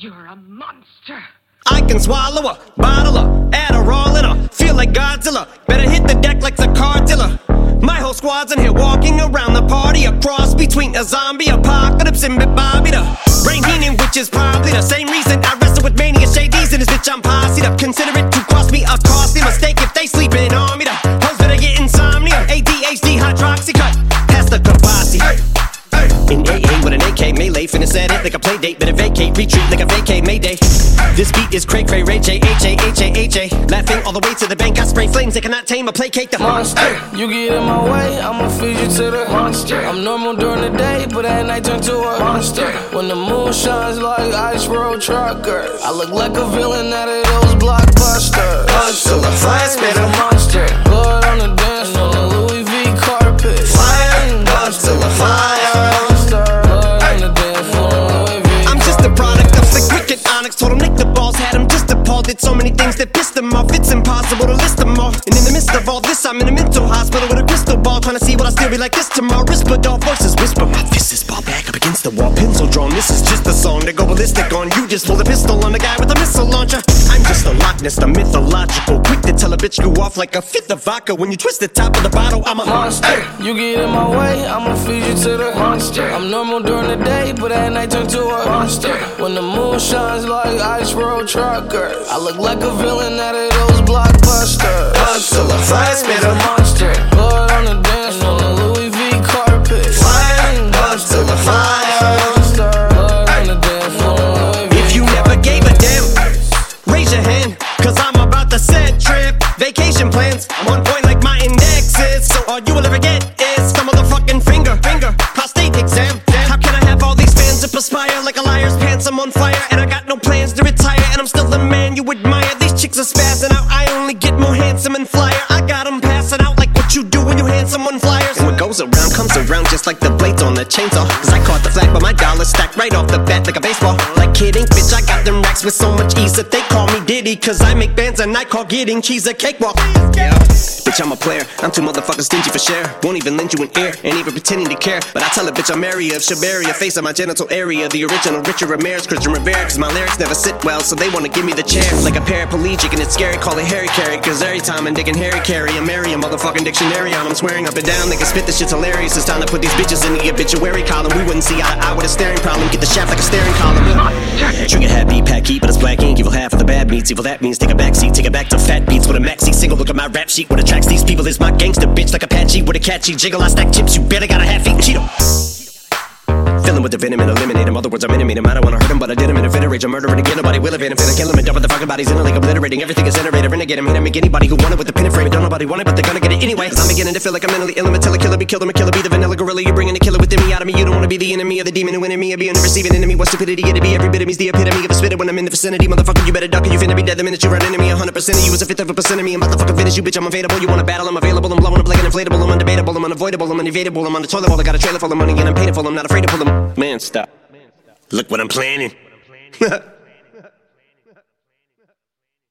You're a monster. I can swallow a bottle of Adderall in her. Feel like Godzilla. Better hit the deck like the car dealer. My whole squad's in here walking around the party. A cross between a zombie apocalypse and Bobby the Brain Heenan, which is probably the same reason I wrestle with mania shades in this bitch. I'm posse'd up. Consider it to cost me a costly mistake if they sleeping on me. The hoes better get insomnia. ADHD hydroxy cut. Pass the Kabasi. In AA with an AK melee, finna at it like a play date. Better vacate, retreat like a vacate Mayday. This beat is cray cray, Ray J, H-A-H-A-H-A. Laughing all the way to the bank, I spray flames. They cannot tame or placate the monster. You get in my way, I'ma feed you to the monster. I'm normal during the day, but at night turn to a monster. When the moon shines like ice road truckers, I look like a villain out of those blockbusters. Monster, fire spit a monster. Blood on the dance floor, on the Louis V carpet. Fire, monster, fire. Told him lick the balls, had him just appalled. Did so many things that pissed him off. It's impossible to list them all. And in the midst of all this, I'm in a mental hospital with a crystal ball, trying to see what I still be like this tomorrow. Whisper, dog voices whisper. My fist is ball back up against the wall, pencil drawn. This is just a song to go ballistic on. You just pulled a pistol on the guy with a missile launcher. I'm just a Loch Ness, the mythological. Quick to tell a bitch you off like a fifth of vodka. When you twist the top of the bottle, I'm a monster. You get in my way, I'ma feed you to the monster. I'm normal during the day, but at night turn to a monster. When the moon shines like ice road truckers, I look like a villain out of those blockbusters. Monster, fire spit a monster. Blood on the dance floor, on the Louis V carpet. Fire, monster, fire. Blood on the dance floor, Louis V. If you never gave a damn, raise your hand, cause I'm about to set trip. Vacation plans, I'm on point like my index is. So all you will ever get is some motherfucking finger. Prostate exam. How can I have all these fans that perspire like a liar's pants? I'm on fire and I got no plans to retire, and I'm still the man you admire. These chicks are spazzing out, I only get more handsome and flyer. I got them passing out like what you do when you hand someone flyers. And what goes around comes around just like the blades on the chainsaw. Cause I caught the flag but my dollar stacked right off the bat like a baseball. Like kidding, bitch, I got them racks with so much ease that they call me Diddy. Cause I make bands and I call getting cheese a cakewalk. Yeah, bitch, I'm a player, I'm too motherfucking stingy for share. Won't even lend you an ear, ain't even pretending to care. But I tell a bitch I'm area of Shabaria, face of my genital area. The original Richard Ramirez, Christian Rivera. Cause my lyrics never sit well, so they wanna give me the chair. Like a paraplegic and it's scary, call it Harry Carry. Cause every time I'm digging Harry Carry, I'm marry a motherfucking dictionary on. I'm swearing up and down, they can spit this shit's hilarious. It's time to put these bitches in the obituary column. We wouldn't see eye to eye with a staring problem. Get the shaft like a staring column. Trigger happy, pack heat, but it's black ink. Evil half of the bad meats, evil that means take a backseat. Take it back to fat beats with a maxi single. Look at my rap sheet, what attracts these people is my gangster bitch. Like Apache with a catchy jiggle. I stack chips, you better got a half-eaten Cheeto. Fill him with the venom and eliminate him. Other words, I'm intimate him. I don't wanna hurt him, but I did him in a fit of rage. I'm murdering again, nobody will evade him. Finna kill him and dump the fucking bodies in a lake, obliterating everything is iterated. Renegade him, hit him, make anybody who want it with the pin and frame. Don't nobody want it, but they're gonna get it anyway. Cause I'm beginning to feel like I'm mentally ill. I'm a killer, be killed, I'm a killer, be the vanilla gorilla. You're bringing the killer within me out of me. You don't wanna be the enemy of the demon who enemy of being the receiving enemy. What stupidity it'd be, every bit of me's the epitome of a spitter when I'm in the vicinity. Motherfucker, you better duck or you finna be dead the minute you run into me. 100% of you is a fifth of a percent of me. I'm about to fucking finish you, bitch, I'm available. You wanna battle, I'm available. I'm blowing up like an inflatable. I'm undebatable, I'm unavoidable, I'm unevadable. I'm on the toilet bowl, I got a trailer full of money and I'm paid for. I'm not afraid to pull them. Man, stop. Look what I'm planning.